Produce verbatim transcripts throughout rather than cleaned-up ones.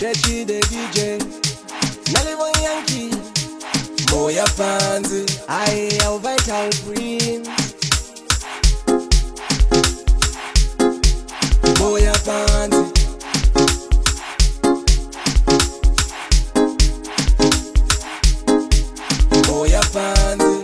Chechi the D J Nalivo Yankee Moya Panzi I am Vital Green Moya Panzi Moya Panzi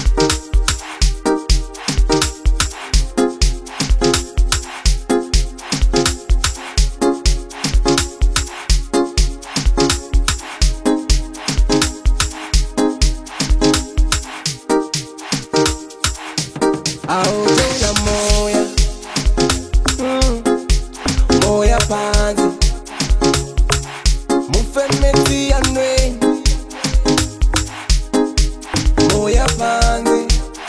Aotola moya, mm. Moya Panzi Mufemeti ya nwe Moya Panzi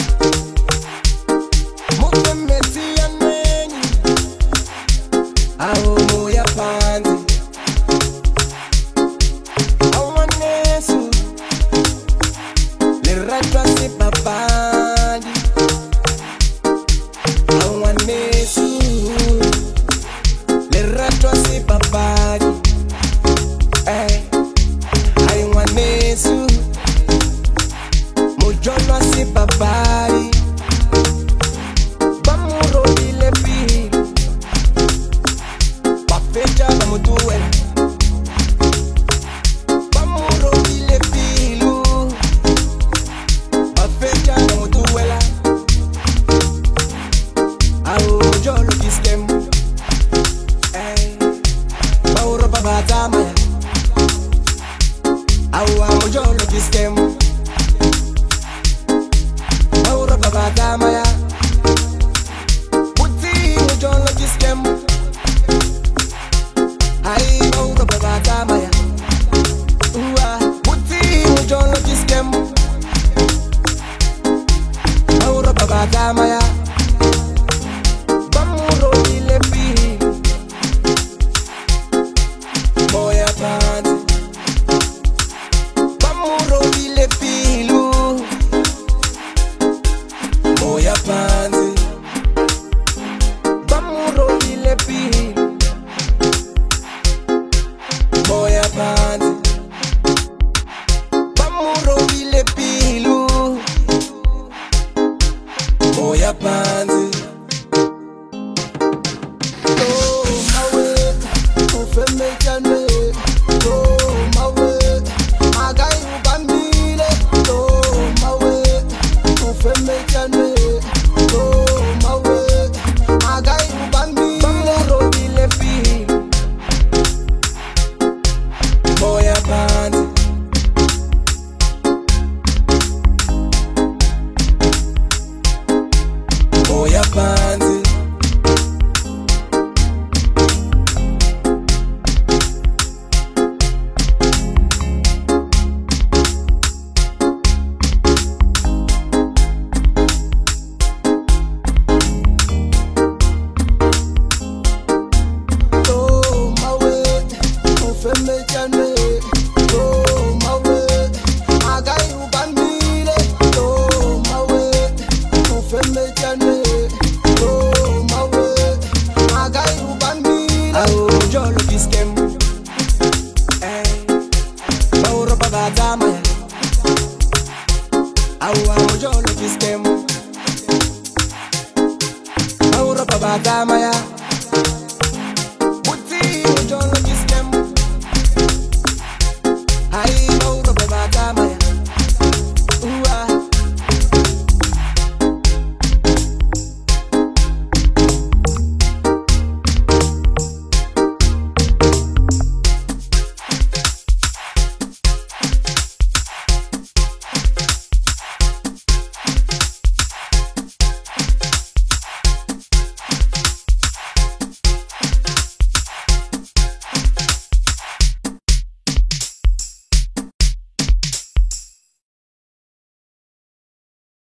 Mufemeti ya nwe Ao Moya Panzi Awanesu Le ratwa si papandi Le rato si papari eh, ai wanesu Mujono si papari Bamuro dile pi Bafecha bamutuwe Bamuro dile pilu Bafecha bamutuwela Au jolo kiskem eh Mauro babatama Au amo jolo kiskem Mauro babatama ya Puti jolo kiskem Ai mauro babatama ya Uwa puti jolo kiskem Mauro babatama ya Moya Panzi Bamuro dile pilu Moya Panzi Bamuro dile pilu Moya Panzi Bamuro dile pilu Moya Panzi Moya Panzi Au jolo kiskem eh Mauro babatama Au amo jolo kiskem Mauro babatama ya Puti jolo